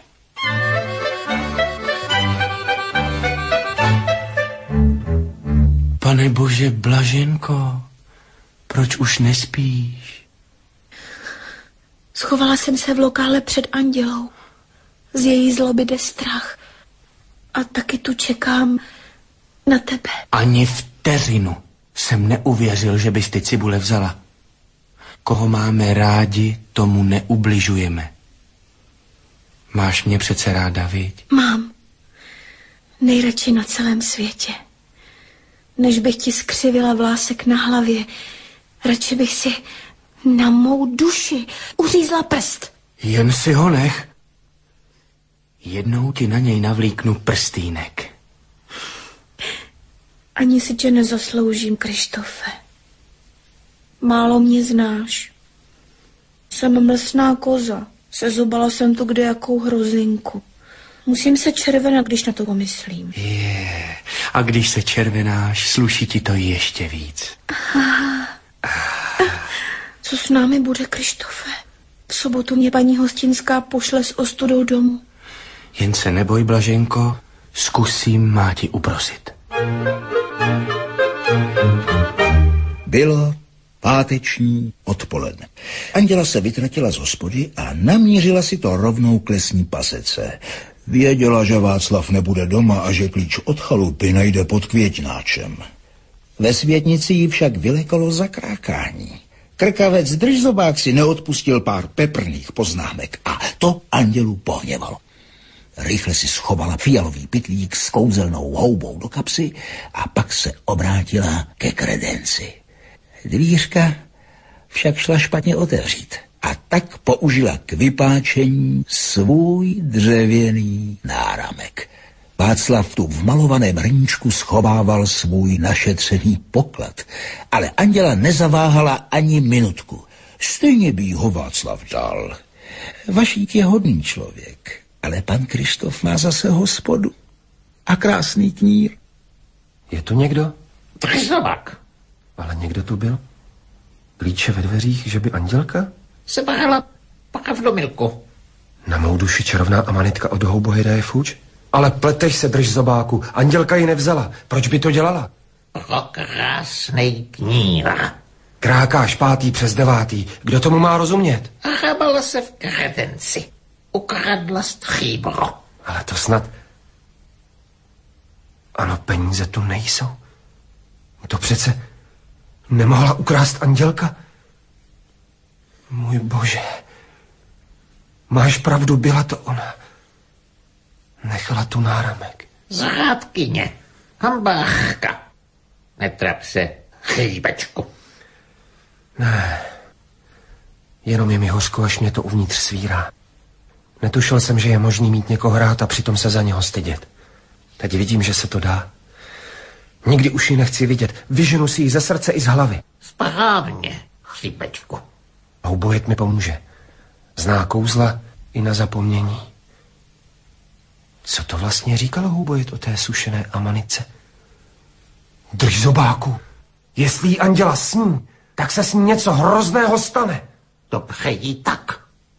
Speaker 5: Pane Bože, Blaženko, proč už nespíš?
Speaker 3: Schovala jsem se v lokále před Andělou. Z její zloby jde strach. A taky tu čekám na tebe.
Speaker 5: Ani vteřinu jsem neuvěřil, že bys ty cibule vzala. Koho máme rádi, tomu neubližujeme. Máš mě přece ráda, viď?
Speaker 3: Mám. Nejradši na celém světě. Než bych ti skřivila vlásek na hlavě, radši bych si na mou duši uřízla prst.
Speaker 5: Jen si ho nech. Jednou ti na něj navlíknu prstýnek.
Speaker 3: Ani si tě nezasloužím, Krištofe. Málo mě znáš. Jsem mlsná koza. Sezubala jsem tu kde jakou hrozinku. Musím se červenat, když na to pomyslím.
Speaker 5: Je, a když se červenáš, sluší ti to ještě víc.
Speaker 3: Aha. Co s námi bude, Krištofe? V sobotu mě paní Hostinská pošle s ostudou domů.
Speaker 5: Jen se neboj, Blaženko, zkusím má ti uprosit.
Speaker 1: Bylo páteční odpoledne. Anděla se vytratila z hospody a namířila si to rovnou k lesní pasece. Věděla, že Václav nebude doma a že klíč od chalupy najde pod květnáčem. Ve světnici jí však vylekalo zakrákání. Krkavec držzobák si neodpustil pár peprných poznámek a to Andělu pohněvalo. Rychle si schovala fialový pytlík s kouzelnou houbou do kapsy a pak se obrátila ke kredenci. Dvířka však šla špatně otevřít a tak použila k vypáčení svůj dřevěný náramek. Václav tu v malovaném hrníčku schovával svůj našetřený poklad, ale Anděla nezaváhala ani minutku. Stejně by ho Václav dal. Vašík je hodný člověk, ale pan Krištof má zase hospodu a krásný knír.
Speaker 10: Je tu někdo?
Speaker 11: Držzobák.
Speaker 10: Ale někdo tu byl? Klíče ve dveřích, že by Andělka?
Speaker 11: Se bála pravdomilku.
Speaker 10: Na mou duši čarovná amanitka od houbohy daje fuč? Ale pleteš se, držzobáku. Andělka ji nevzala. Proč by to dělala?
Speaker 11: O krásnej kníra.
Speaker 10: Krákáš pátý přes devátý. Kdo tomu má rozumět?
Speaker 11: A chabala se v kredenci. Ukradla stříbro.
Speaker 10: Ale to snad... Ano, peníze tu nejsou. To přece nemohla ukrást Andělka. Můj bože. Máš pravdu, byla to ona. Nechala tu náramek.
Speaker 11: Zrádkyně. Hambáchka. Netrap se, chýbečku.
Speaker 10: Ne. Jenom je mi hořko, až mě to uvnitř svírá. Netušil jsem, že je možný mít někoho rád a přitom se za něho stydět. Teď vidím, že se to dá. Nikdy už ji nechci vidět. Vyženu si ji ze srdce i z hlavy.
Speaker 11: Správně, chýbečku.
Speaker 10: Houbojet mi pomůže. Zná kouzla i na zapomnění. Co to vlastně říkalo Houbojet o té sušené amanice? Drž zobáku. Jestli jí Anděla sní, tak se s ní něco hrozného stane.
Speaker 11: Dobře jí tak.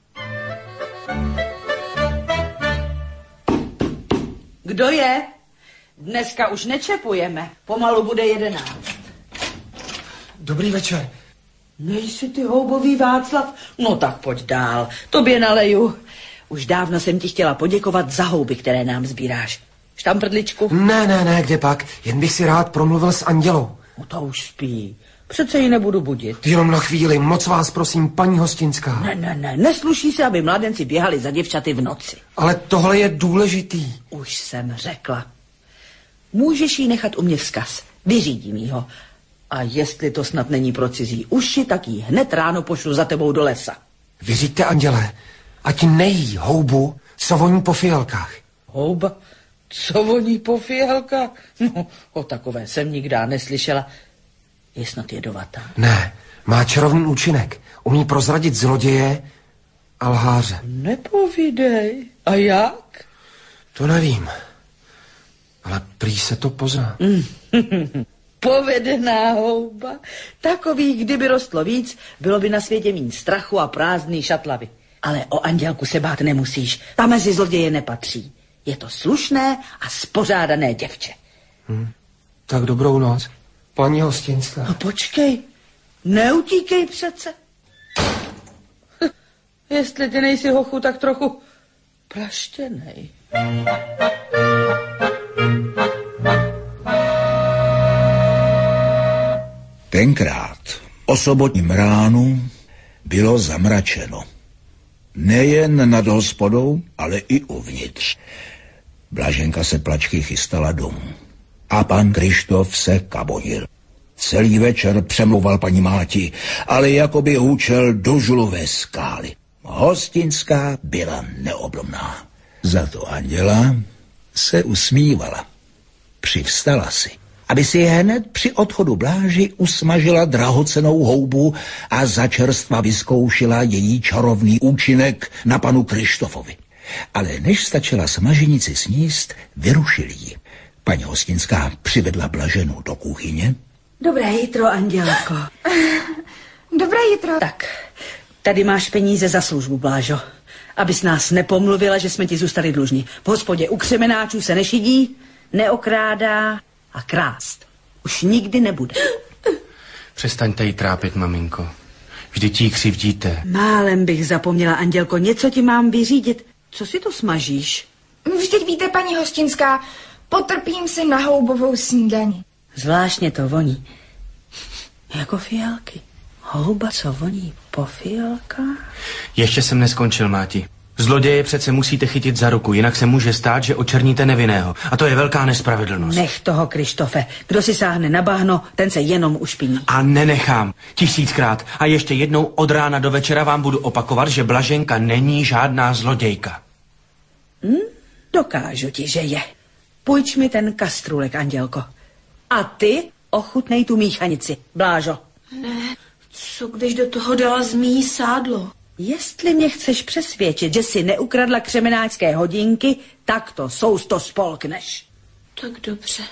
Speaker 4: Kdo je? Dneska už nečepujeme. Pomalu bude jedenáct.
Speaker 10: Dobrý večer.
Speaker 4: Nejsi ty houbový Václav? No tak pojď dál. Tobě naleju. Už dávno jsem ti chtěla poděkovat za houby, které nám sbíráš. Štamprdličku?
Speaker 10: Ne, ne, ne, kde pak? Jen bych si rád promluvil s Andělou.
Speaker 4: No to už spí. Přece ji nebudu budit.
Speaker 10: Jenom na chvíli, moc vás prosím, paní Hostinská.
Speaker 4: Ne, ne, ne, nesluší se, aby mladenci běhali za děvčaty v noci.
Speaker 10: Ale tohle je důležitý.
Speaker 4: Už jsem řekla. Můžeš jí nechat u mě vzkaz. Vyřídím jí ho. A jestli to snad není pro cizí uši, tak jí hned ráno pošlu za tebou do lesa.
Speaker 10: Vyřiďte, Anděle, ať nejí houbu, co voní po fialkách.
Speaker 4: Houba? Co voní po fialkách? No, o takové jsem nikdy neslyšela. Je snad jedovatá.
Speaker 10: Ne, má čarovný účinek. Umí prozradit zloděje a lháře.
Speaker 4: Nepovídej. A jak?
Speaker 10: To nevím. Ale prý se to pozná.
Speaker 4: Povedená houba. Takových, kdyby rostlo víc, bylo by na světě míň strachu a prázdný šatlavy. Ale o Andělku se bát nemusíš. Ta mezi zloděje nepatří. Je to slušné a spořádané děvče.
Speaker 10: Hm. Tak dobrou noc, paní Hostinská.
Speaker 4: No počkej, neutíkej přece. Jestli ty nejsi hochu, tak trochu plaštěnej.
Speaker 1: Tenkrát o sobotním ránu bylo zamračeno. Nejen nad hospodou, ale i uvnitř. Blaženka se plačky chystala domů. A pan Krištof se kabonil. Celý večer přemlouval paní máti, ale jakoby hůčel do žulové skály. Hostinská byla neoblomná. Za to Anděla se usmívala. Přivstala si, aby si hned při odchodu Bláži usmažila drahocennou houbu a začerstva vyzkoušela její čarovný účinek na panu Krištofovi. Ale než stačila smaženici sníst, vyrušil ji. Paní Hostinská přivedla Blaženu do kuchyně.
Speaker 4: Dobré jitro, Andělko.
Speaker 2: Dobré jitro.
Speaker 4: Tak, tady máš peníze za službu, Blážo. Abys nás nepomluvila, že jsme ti zůstali dlužní. V hospodě u křemenáčů se nešidí, neokrádá a krást už nikdy nebude.
Speaker 5: Přestaňte jí trápit, maminko. Vždyť jí křivdíte.
Speaker 4: Málem bych zapomněla, Andělko, něco ti mám vyřídit. Co si to smažíš?
Speaker 2: Vždyť víte, paní Hostinská, potrpím se na houbovou snídani.
Speaker 4: Zvláštně to voní. Jako fialky. Houba, co voní po fialkách?
Speaker 5: Ještě jsem neskončil, máti. Zloděje přece musíte chytit za ruku, jinak se může stát, že očerníte nevinného. A to je velká nespravedlnost.
Speaker 4: Nech toho, Krištofe. Kdo si sáhne na bahno, ten se jenom ušpiní.
Speaker 5: A nenechám. Tisíckrát. A ještě jednou od rána do večera vám budu opakovat, že Blaženka není žádná zlodějka.
Speaker 4: Hm? Dokážu ti, že je. Půjč mi ten kastrůlek, Andělko. A ty ochutnej tu míchanici, Blážo.
Speaker 3: Ne, co když do toho dala zmíjí sádlo?
Speaker 4: Jestli mě chceš přesvědčit, že si neukradla křemenáčské hodinky, tak to sousto spolkneš.
Speaker 3: Tak dobře.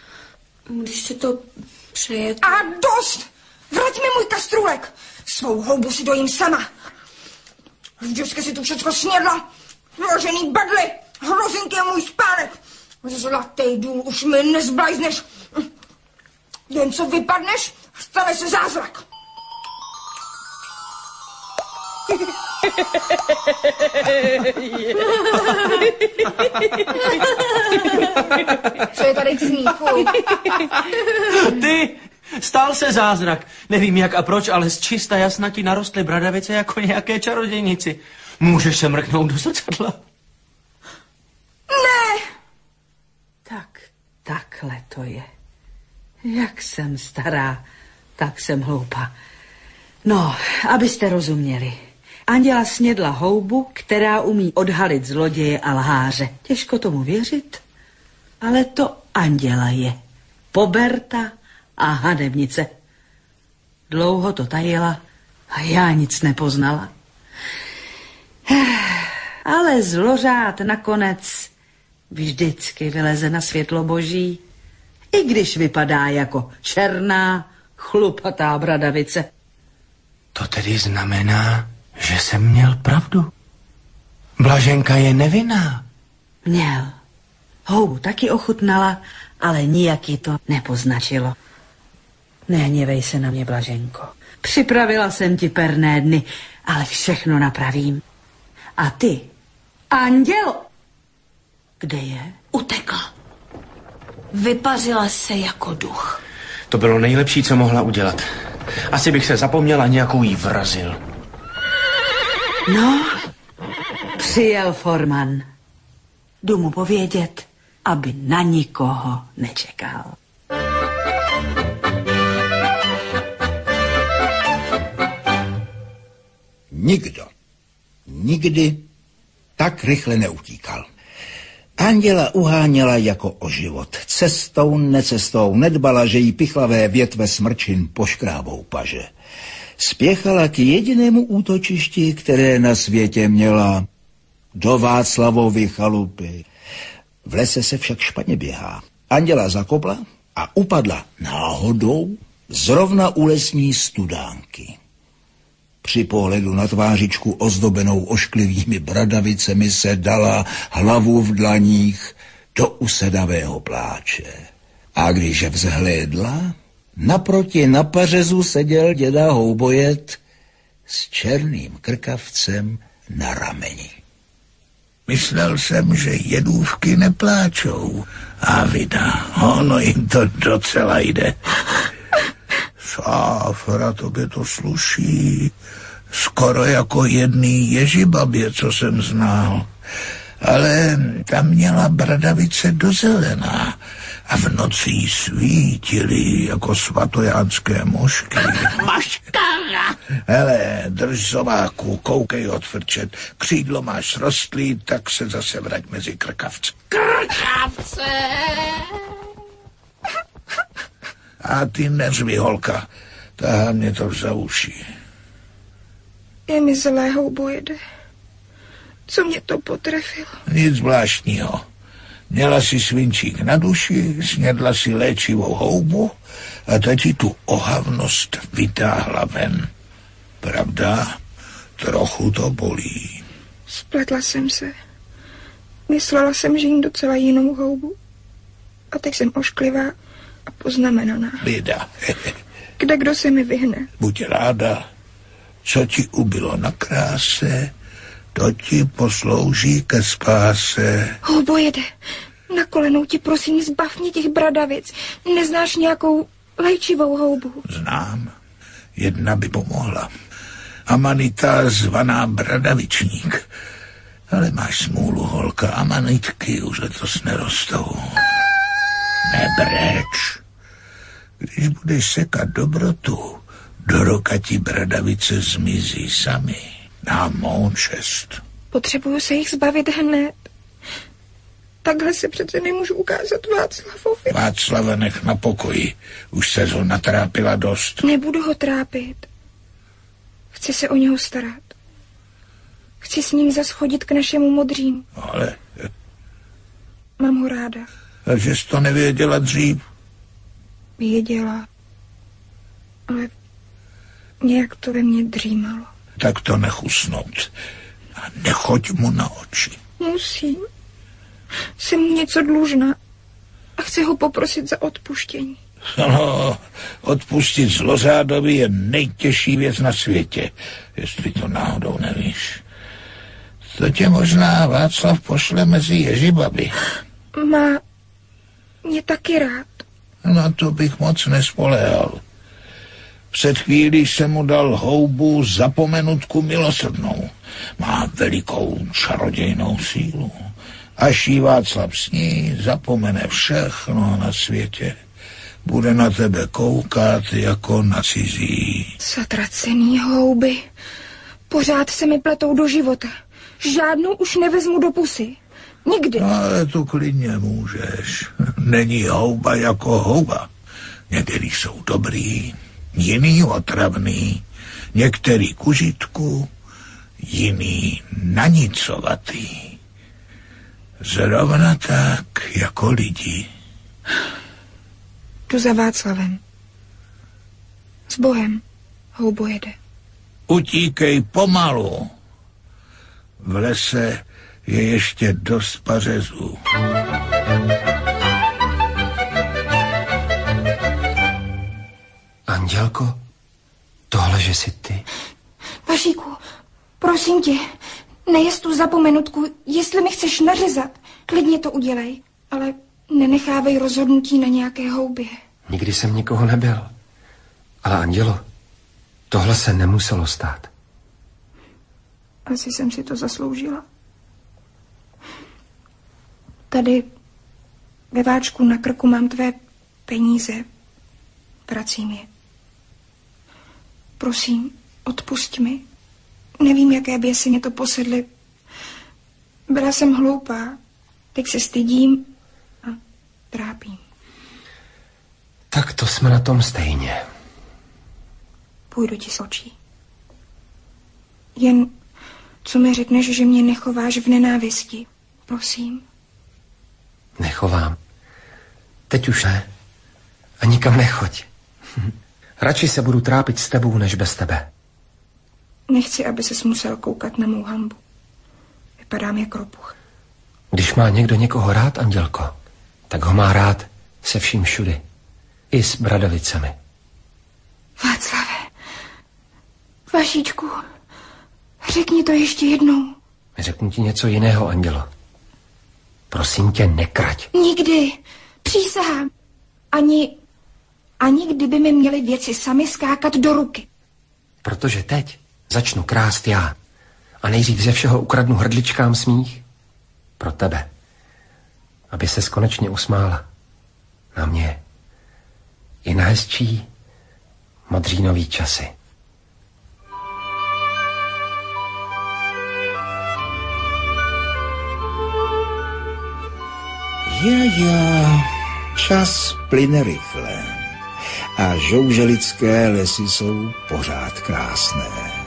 Speaker 3: Když si to přejete...
Speaker 2: A dost! Vrať mi můj kastrůlek! Svou houbu si dojím sama. Vždycky si tu všecko snědla. Vložený badly, hrozinky a můj spánek. Zlatý důl, už mi nezblajzneš. Jen co vypadneš, stane se zázrak. Co je tady k smíchu?
Speaker 5: Ty! Stál se zázrak. Nevím jak a proč, ale z čista jasna ti narostly bradavice jako nějaké čarodějnici. Můžeš se mrknout do zrcadla?
Speaker 2: Ne!
Speaker 4: Tak, takhle to je. Jak jsem stará, tak jsem hloupá. No, abyste rozuměli. Anděla snědla houbu, která umí odhalit zloděje a lháře. Těžko tomu věřit, ale to Anděla je. Poberta a hanebnice. Dlouho to tajila a já nic nepoznala. Ale zlořád nakonec vždycky vyleze na světlo boží, i když vypadá jako černá, chlupatá bradavice.
Speaker 5: To tedy znamená, že jsem měl pravdu. Blaženka je nevinná.
Speaker 4: Měl. Houbu taky ochutnala, ale nijak ji to nepoznačilo. Nehněvej se na mě, Blaženko. Připravila jsem ti perné dny, ale všechno napravím. A ty, Anděl, kde je?
Speaker 3: Utekla. Vypařila se jako duch.
Speaker 5: To bylo nejlepší, co mohla udělat. Asi bych se zapomněl a nějakou jí vrazil.
Speaker 4: No, přijel Forman. Jdu mu povědět, aby na nikoho nečekal.
Speaker 1: Nikdo, nikdy tak rychle neutíkal. Anděla uháněla jako o život. Cestou, necestou, nedbala, že jí pichlavé větve smrčin poškrábou paže. Spěchala k jedinému útočišti, které na světě měla, do Václavovy chalupy. V lese se však špatně běhá. Anděla zakopla a upadla náhodou zrovna u lesní studánky. Při pohledu na tvářičku ozdobenou ošklivými bradavicemi se dala hlavu v dlaních do usedavého pláče. A když vzhlédla, naproti na pařezu seděl děda Houbojet s černým krkavcem na rameni.
Speaker 9: Myslel jsem, že jedůvky nepláčou. A vida, ono jim to docela jde. Sáfra, tobě to sluší. Skoro jako jedný ježibabě, co jsem znal. Ale tam měla bradavice dozelená a v noci jí svítily jako svatojánské mošky.
Speaker 11: Maškara!
Speaker 9: Hele, drž zomáku, koukej odfrčet. Křídlo máš srostlý, tak se zase vrať mezi krkavce.
Speaker 11: Krkavce!
Speaker 9: A ty neřvi, holka, tahá mě to za uši.
Speaker 2: Je mi zlé, Houbojede. Co mě to potrefilo?
Speaker 9: Nic zvláštního. Měla si svinčík na duši, snědla si léčivou houbu a ta ti tu ohavnost vytáhla ven. Pravda, trochu to bolí.
Speaker 2: Spletla jsem se. Myslela jsem, že jim docela jinou houbu. A teď jsem ošklivá a poznamenaná.
Speaker 9: Běda.
Speaker 2: Kde kdo se mi vyhne?
Speaker 9: Buď ráda. Co ti ubylo na kráse, to ti poslouží ke spáse.
Speaker 2: Houbojede, na kolenou ti prosím, zbav mě těch bradavic. Neznáš nějakou léčivou houbu?
Speaker 9: Znám. Jedna by pomohla. Amanita zvaná bradavičník. Ale máš smůlu, holka, amanitky už letos nerostou. Nebreč. Když budeš sekat dobrotu, do roka ti bradavice zmizí sami. Na mou čest.
Speaker 2: Potřebuju se jich zbavit hned. Takhle se přece nemůžu ukázat Václavovi.
Speaker 9: Václava nech na pokoji. Už se ho natrápila dost.
Speaker 2: Nebudu ho trápit. Chci se o něho starat. Chci s ním zas chodit k našemu modřínu.
Speaker 9: Ale...
Speaker 2: Mám ho ráda.
Speaker 9: A že jsi to nevěděla dřív?
Speaker 2: Věděla. Ale nějak to ve mně dřímalo.
Speaker 9: Tak to nech usnout. A nechoď mu na oči.
Speaker 2: Musím. Jsem mu něco dlužná a chci ho poprosit za odpuštění.
Speaker 9: No, odpustit zlořádovi je nejtěžší věc na světě, jestli to náhodou nevíš. To tě možná Václav pošle mezi ježibaby.
Speaker 2: Má mě taky rád.
Speaker 9: Na to bych moc nespoléhal. Před chvílí jsem mu dal houbu Zapomenutku milosrdnou. Má velikou čarodějnou sílu. Až jí Václav sní, zapomene všechno na světě. Bude na tebe koukat jako na cizí.
Speaker 2: Zatracený houby. Pořád se mi pletou do života. Žádnou už nevezmu do pusy. Nikdy.
Speaker 9: No, ale to klidně můžeš. Není houba jako houba. Některý jsou dobrý, jiný otravný, některý k užitku, jiný nanicovatý. Zrovna tak jako lidi.
Speaker 2: Jdu za Václavem. S Bohem, houbojede.
Speaker 9: Utíkej pomalu. V lese je ještě dost pařezů.
Speaker 10: Andělko, tohle, že jsi ty?
Speaker 2: Vašíku, prosím tě, nejez tu Zapomenutku, jestli mi chceš nařezat, klidně to udělej, ale nenechávej rozhodnutí na nějaké houbě.
Speaker 10: Nikdy jsem nikoho nebyl. Ale Andělo, tohle se nemuselo stát.
Speaker 2: Asi jsem si to zasloužila. Tady ve váčku na krku mám tvé peníze. Vracím je. Prosím, odpusť mi. Nevím, jaké běsy mě to posedly. Byla jsem hloupá. Teď se stydím a trápím.
Speaker 10: Tak to jsme na tom stejně.
Speaker 2: Půjdu ti z očí. Jen co mi řekneš, že mě nechováš v nenávisti. Prosím.
Speaker 10: Nechovám. Teď už ne. A nikam nechoď. Radši se budu trápit s tebou, než bez tebe.
Speaker 2: Nechci, aby ses musel koukat na mou hanbu. Vypadám jak ropuch.
Speaker 10: Když má někdo někoho rád, Andělko, tak ho má rád se vším všudy. I s bradavicemi.
Speaker 2: Václave, Vašíčku, řekni to ještě jednou.
Speaker 10: Řeknu ti něco jiného, Andělo. Prosím tě, nekrať.
Speaker 2: Nikdy. Přísahám. Ani, ani kdyby mi měly věci sami skákat do ruky.
Speaker 10: Protože teď začnu krást já. A nejdřív ze všeho ukradnu hrdličkám smích. Pro tebe. Aby ses konečně usmála. Na mě. I na hezčí modřínový časy.
Speaker 1: Ja, ja, čas plyne rychle a žouželické lesy jsou pořád krásné.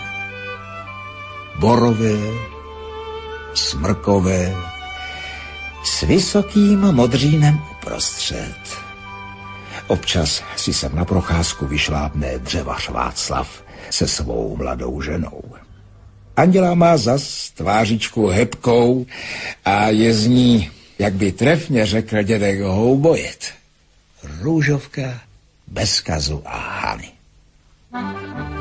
Speaker 1: Borové, smrkové, s vysokým modřínem uprostřed. Občas si sem na procházku vyšlápne dřevař Václav se svou mladou ženou. Anděla má zas tvářičku hebkou a je z ní, jak by trefně řekl dědek Houbojet, růžovka bez kazu a hany.